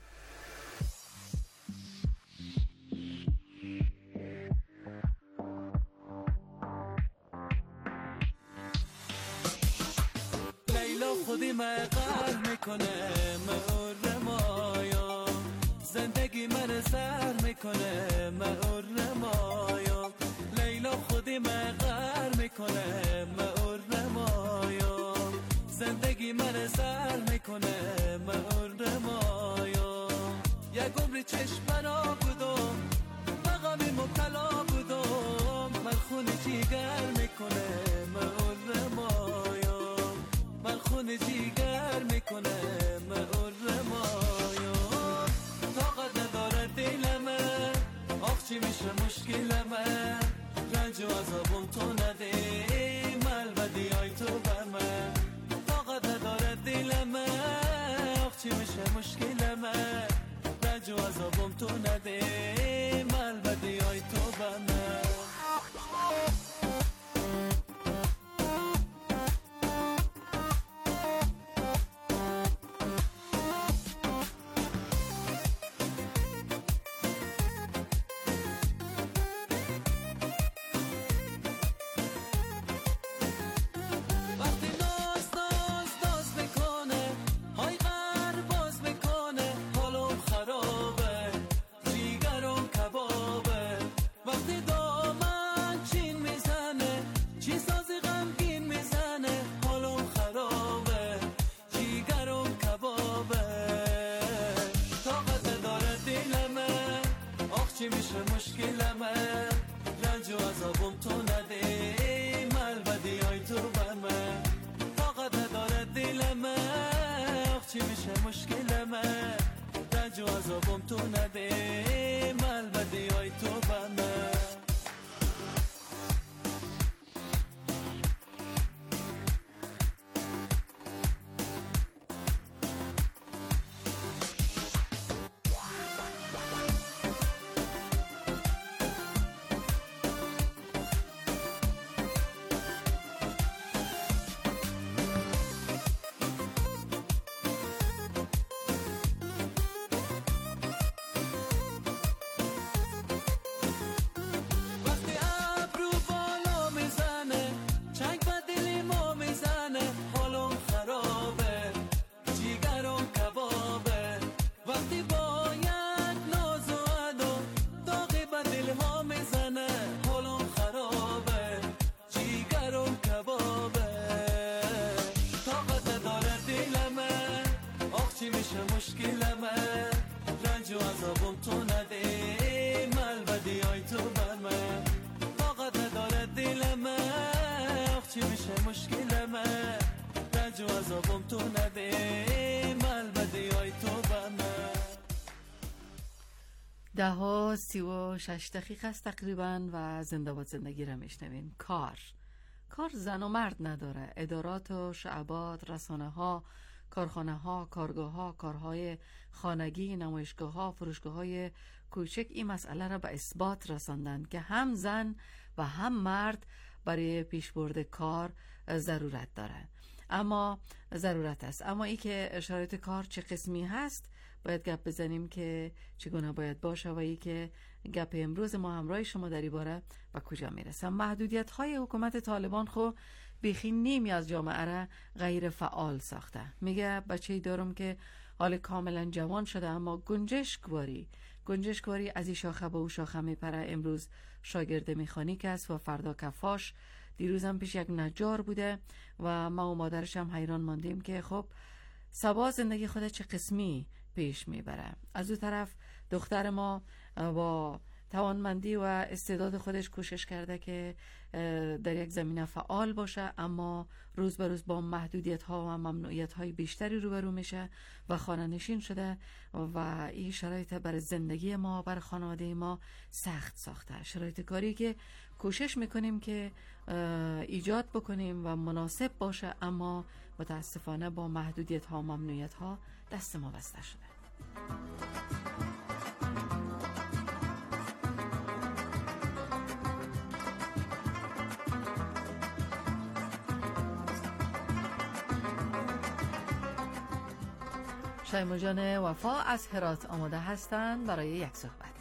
خودی مقر میکنه مهر مایا، زندگی من سر میکنه مهر مایا. لیلا خودی مقر میکنه مهر مایا، زندگی من سر میکنه مهر مایا. یک عمر چشم بنا بودم بغمی مبتلا بودم، من خون جیگر میکنه مهر مایا، من خون جیگر میکنه مهر مایا. طاقت نداره دلمه، آخ چی میشه مشکلمه، رنج و عذابم تو نده ملبدی های تو به من. طاقت نداره دلمه، آخ چی میشه مشکلمه، رنج و عذابم تو نده ملبدی های تو به من. مشکلمه رنج و عذابم تو نده ملبده های تو به من. 10:36 است تقریبا و زنده باد زندگی را میشنوین. کار زن و مرد نداره. ادارات و شعبات، رسانه ها، کارخانه ها، کارگاه ها، کارهای خانگی، نمایشگاه ها، فروشگاه های کوچک این مسئله را به اثبات رساندن که هم زن و هم مرد برای پیشبرد کار ضرورت است. اما ای که شرایط کار چه قسمی هست باید گپ بزنیم که چگونه باید باشه و ای که گپ امروز ما همراه شما در این باره به کجا میرسه. محدودیت های حکومت طالبان خو بیخی نیمی از جامعه را غیر فعال ساخته. میگه بچه‌ای دارم که حال کاملا جوان شده اما گنجشکواری از این شاخه به اون شاخه میپره. امروز شاگرد مکانیک است و فردا کفاش. دیروز هم پیش یک نجار بوده و ما و مادرش هم حیران ماندیم که خب سبا زندگی خود چه قسمی پیش میبره. از اون طرف دختر ما با توانمندی و استعداد خودش کوشش کرده که در یک زمینه فعال باشه اما روز به روز با محدودیت ها و ممنوعیت های بیشتری روبرو میشه و خانه نشین شده و این شرایط برای زندگی ما، برای خانواده ما سخت ساخته. شرایط کاری که کوشش میکنیم که ایجاد بکنیم و مناسب باشه اما متاسفانه با محدودیت ها و ممنوعیت ها دست ما بسته شده. شایما جان وفا از هرات آماده هستند برای یک صحبت.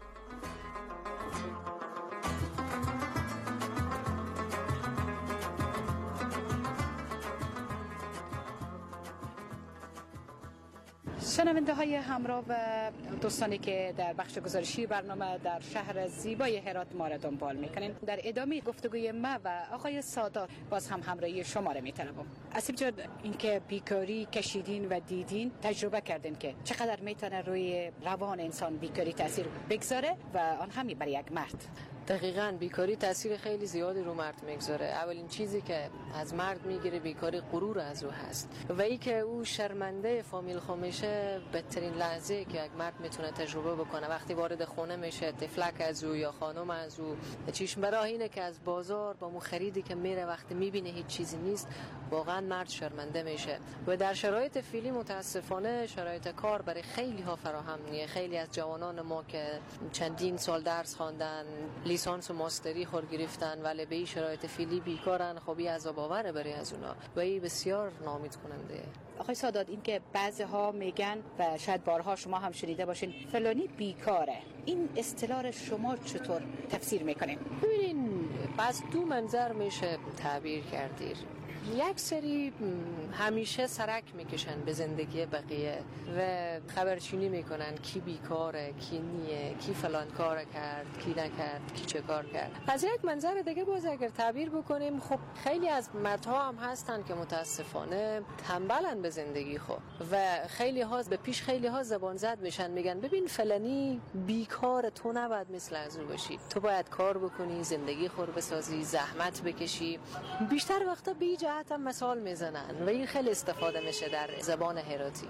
شنونده های همراه و دوستانی که در بخش گزارشی برنامه در شهر زیبای هرات ما را دنبال میکنین، در ادامه گفتگوی ما و آقای سادات باز هم همراهی شما را میطلبم. اسیب جان، اینکه بیکاری کشیدین و دیدین، تجربه کردین که چقدر میتونه روی روان انسان بیکاری تاثیر بگذاره و آن همی برای یک مرد. دقیقاً بیکاری تاثیر خیلی زیادی رو مرد میگذاره. اولین چیزی که از مرد میگیره بیکاری غرور از او هست و ای که او شرمنده فامیل خو میشه. بدترین لحظه که یک مرد میتونه تجربه بکنه وقتی وارد خونه میشه، تفلک از او یا خانم از او چشم براه اینه که از بازار با مو خریدی که میره وقتی میبینه هیچ چیزی نیست، واقعا مرد شرمنده میشه. و در شرایط فعلی متاسفانه شرایط کار برای خیلی ها فراهم نیست. خیلی از جوانان ما که چندین سال درس خواندن، لیسانس و ماستری خور گرفتن ولی به این شرایط فعلی بیکارن، خب این عذاب آوره برای از اونا و این بسیار ناامید کننده. آقای سادات، این که بعضی ها میگن و شاید بارها شما هم شنیده باشین فلانی بیکاره، این اصطلاح شما چطور تفسیر میکنین؟ ببینین از دو منظر میشه تعبیر کردیر. یک سری همیشه سرک میکشن به زندگی بقیه و خبرچینی میکنن کی بیکاره، کی نیه، کی فلان کار کرد، کی نکرد، کی چه کار کرد. از یک منظر دیگه باز اگر تعبیر بکنیم، خب خیلی از مردها هم هستن که متاسفانه تنبلن به زندگی خود و خیلی ها به پیش خیلی ها زبان زد میشن، میگن ببین فلانی بیکار، تو نباید مثل از او باشی، تو باید کار بکنی، زندگی خور بسازی، زحمت بکشی. بیشتر وقتا بی جهت هم مثال میزنن و این خیلی استفاده میشه در زبان هراتی.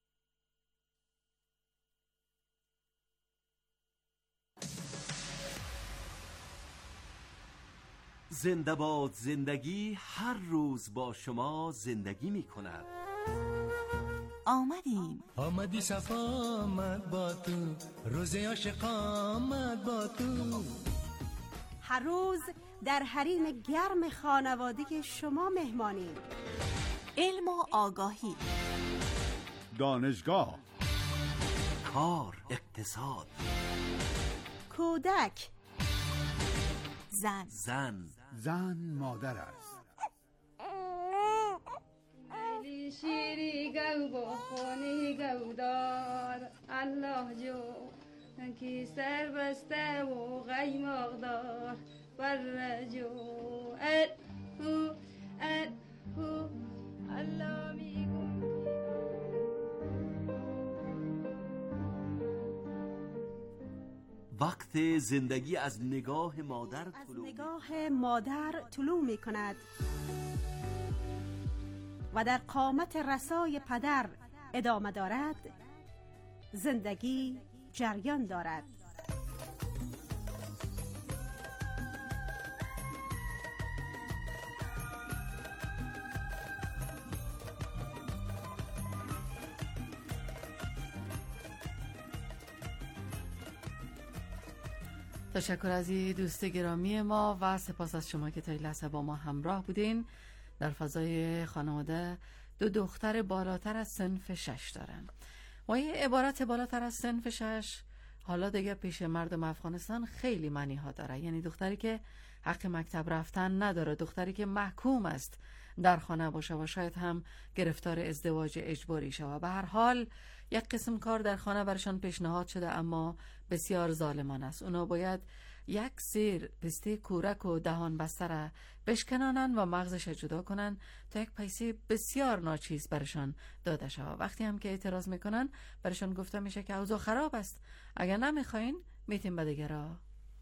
زنده باد زندگی هر روز با شما زندگی می کند. آمدی صفا آمد با تو، روز عاشق آمد با تو. هر روز در حریم گرم خانوادگی شما مهمانیم. علم و آگاهی، دانشگاه، کار، اقتصاد، کودک، زن مادر است. علی شیری گو بخونی گو دار، الله جو کی سر بسته و غیماغ دار برجو هو الله میگم. وقت زندگی از نگاه مادر طلوع می کند. و در قامت رسای پدر ادامه دارد، زندگی جریان دارد. تشکر از این دوست گرامی ما و سپاس از شما که تا این لحظه با ما همراه بودین. در فضای خانواده 2 دختر بالاتر از صنف 6 دارن و این عبارت بالاتر از صنف 6 حالا دیگه پیش مردم افغانستان خیلی معنی ها داره. یعنی دختری که حق مکتب رفتن نداره، دختری که محکوم است در خانه باشه و شاید هم گرفتار ازدواج اجباری شود. به هر حال یک قسم کار در خانه برشان پیشنهاد شده اما بسیار ظالمانه است. اونا باید یک سیر پسته کورک و دهان بسته را بشکنانن و مغزش جدا کنن تا یک پیسه بسیار ناچیز برشان داده شود. وقتی هم که اعتراض میکنن برشان گفته میشه که اوضاع خراب است، اگر نمیخواین میتیم به دیگه را.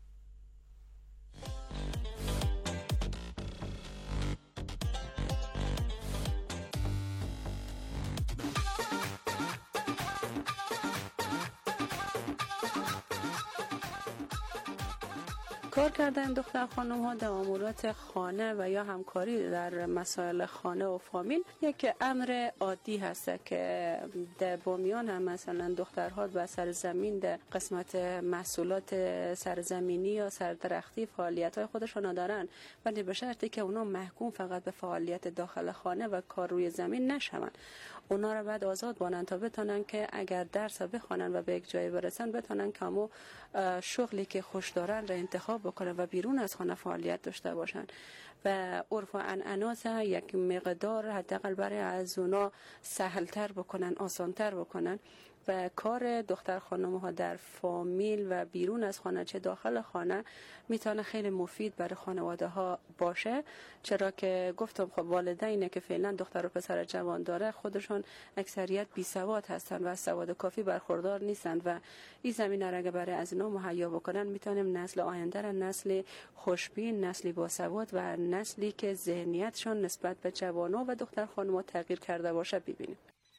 کار کردن دختر خانم ها در امورات خانه و یا همکاری در مسائل خانه و فامیل یک امر عادی هست که در بامیان هم مثلا دخترها و سرزمین در قسمت محصولات سرزمینی یا سردرختی فعالیت های خودشان دارن، ولی به شرطی که اونا محکوم فقط به فعالیت داخل خانه و کار روی زمین نشوند. اونا را بعد آزاد بانن تا بتونن که اگر درس بخونن و به یک جایی برسن بتونن که همو شغلی که خوش دارن را انتخاب بکنن و بیرون از خانه فعالیت داشته باشن و عرف و عنعنات یک مقدار حداقل برای از اونا سهلتر بکنن، آسانتر بکنن و کار دختر خانم ها در فامیل و بیرون از خانه چه داخل خانه میتونه خیلی مفید برای خانواده ها باشه، چرا که گفتم خب والدینه که فعلا دختر و پسر جوان داره خودشون اکثریت بی سواد هستن و از سواد کافی برخوردار نیستن و این زمینه را اگه برای از اینا مهیا بکنن میتونیم نسل آینده را نسل خوشبین، نسلی با سواد و نسلی که ذهنیتشون نسبت به جوانا و دختر خانم تغییر کرده باشه ببینیم.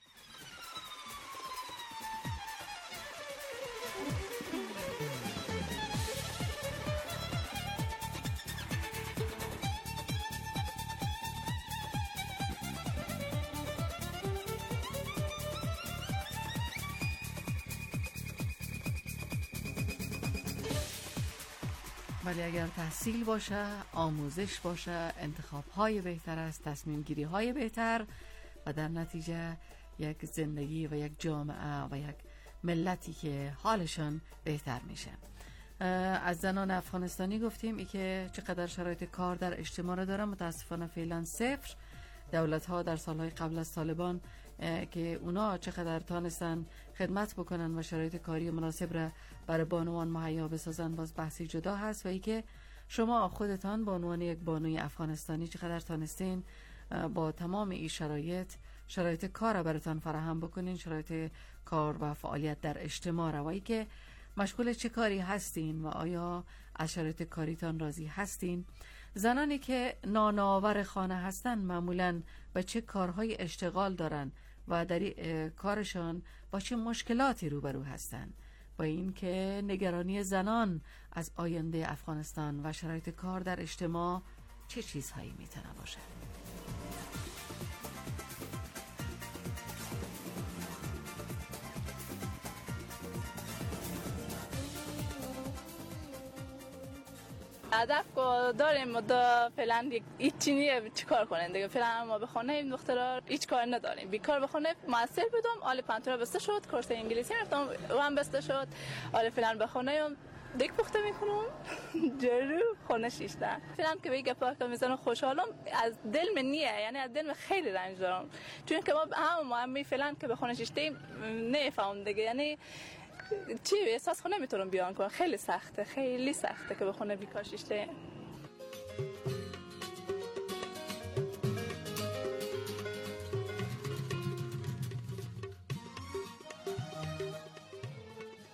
ولی اگر تحصیل باشه، آموزش باشه، انتخاب‌های بهتر است، تصمیم‌گیری‌های بهتر و در نتیجه یک زندگی و یک جامعه و یک ملتی که حالشان بهتر میشه. از زنان افغانستانی گفتیم ای که چقدر شرایط کار در اجتماع را دارن، متاسفانه فعلا صفر. دولت‌ها در سالهای قبل از طالبان که اونا چقدر تانستن خدمت بکنن و شرایط کاری مناسب را برای بانوان مهیا بسازن باز بحثی جدا هست و ای که شما خودتان به عنوان یک بانوی افغانستانی چقدر تانستین با تمام این شرایط کار را براتان فراهم بکنین، شرایط کار و فعالیت در اجتماع را و ای که مشغول چه کاری هستین و آیا از شرایط کاریتان راضی هستین. زنانی که نانآور خانه هستن معمولاً به چه کارهای اشتغال دارن و در کارشان با چه مشکلاتی روبرو هستن، با این که نگرانی زنان از آینده افغانستان و شرایط کار در اجتماع چه چیزهایی میتونه باشه. هدف که داریم فعلا هیچ چیزی چیکار کنیم دیگه. فعلا ما به خانه این دخترا هیچ کار نداریم، بیکار به خانه موثر بودم. آل پانتورا بسته شد، کورس انگلیسی رفتم و هم بسته شد. آل فعلا به خانه دیگه پخته میکنم جرو خانه شیشته. فعلا که به گپا که میزنم خوشحالم، از دل من نیه، یعنی از دل من خیلی رنج دارم، چون که ما هم فعلا که به خانه شیشته نمیفهم دیگه، یعنی چی احساس خونه نمیتونم بیان کنم. خیلی سخته که به خونه بیکار شیشته.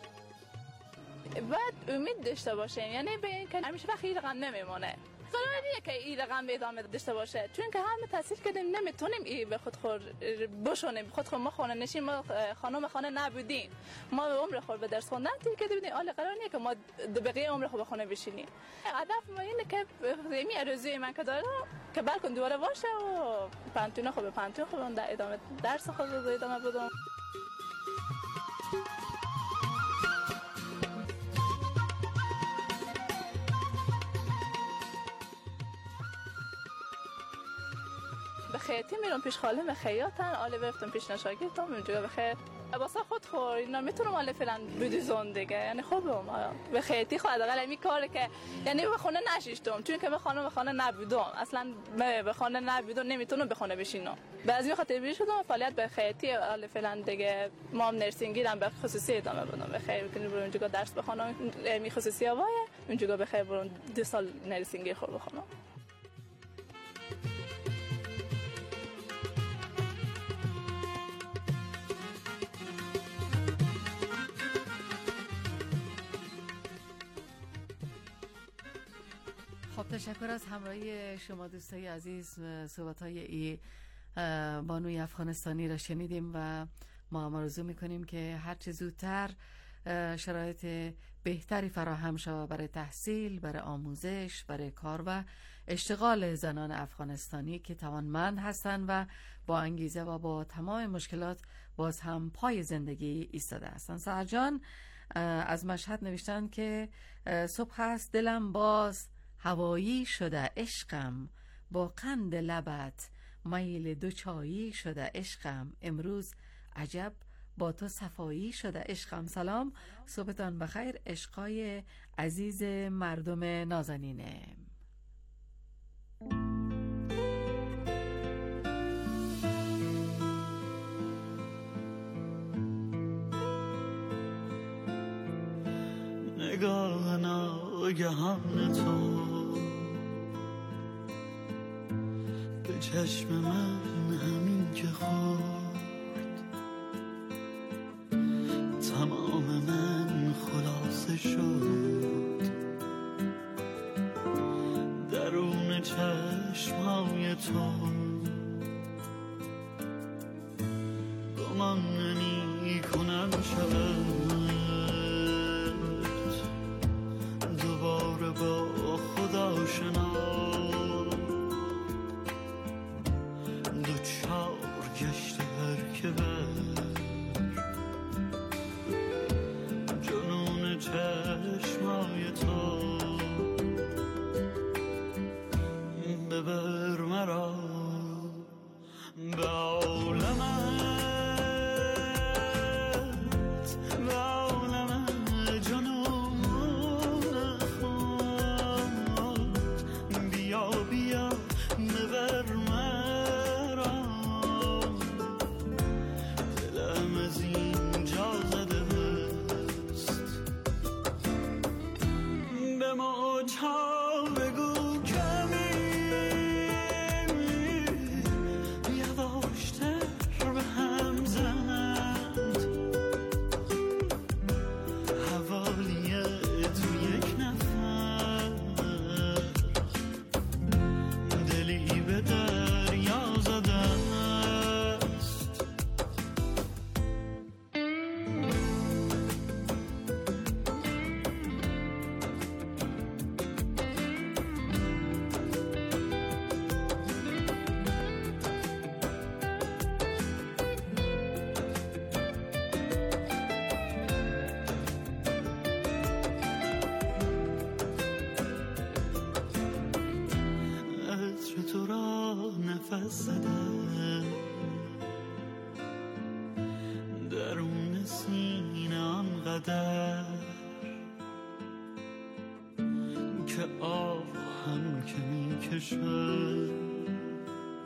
باید امید داشته باشیم، یعنی به این که همیشه وقتی رقم نمیمونه. خلاصی که این رقم ادامه داشته باشه، چون که همه تحصیل کردیم نمیتونیم این به خود خور بشونیم. خود ما خانه نشین، ما خانم خانه نبودیم، ما به عمر خود به درس خوندن تیر که ببینیم حالا قرار نیست که ما بقیه عمر خود به خانه بشینیم. هدف ما اینه که می ارزوی من که داره که بلکه دوباره باشه و پانتون خود به پانتون خودم در ادامه درس خود رو ادامه بدم. به خیاطی میرم پیش خالم خیاطن، آله برفتم پیش نشاگردم اونجا بخیر واسه خود خور اینا میتونم آله فعلا بدوزون دیگه. یعنی خوبم به خیاطی خود حداقل این کاره که یعنی به خونه نشیشتم، چون که به خانه نبودم، اصلا به خانه نبودم، نمیتونم به خانه بشینم. بعضی خاطر بیش شدم فعالیت به خیاطی آله فعلا دیگه. ما هم نرسینگیرم به خصوصی ادامه بدم. بخیر کنیم برم اونجا درس بخونم، می خصوصی هوای اونجا بخیر برم 2 سال نرسینگی خور بخونم. خب تشکر از همراهی شما دوستای عزیز. صحبت‌های ای بانوی افغانستانی را شنیدیم و ما آرزو می‌کنیم که هر چه زودتر شرایط بهتری فراهم شود برای تحصیل، برای آموزش، برای کار و اشتغال زنان افغانستانی که توانمند هستند و با انگیزه و با تمام مشکلات باز هم پای زندگی ایستاده هستند. سعد جان از مشهد نوشتن که صبح هست دلم باز هوایی شده عشقم، با قند لبت میل 2 چایی شده عشقم، امروز عجب با تو صفایی شده عشقم. سلام، صبحتان بخیر عشقای عزیز مردم نازنینه. نگاه ناگهان تو به چشم من همین که خورد، تمام من خلاصه شد. درون چشمای تو گمان نمی کنم شود دوباره با خدا شنا. دوچار گشته هر که بر جنون چشمای تو. ببر مرا به عالمت، به عالم جنون خود. بیا بیا ببر مرا، دلم از اینجا زده است. به موجها بگو درون سینه آنقدر که آهم که می کشد.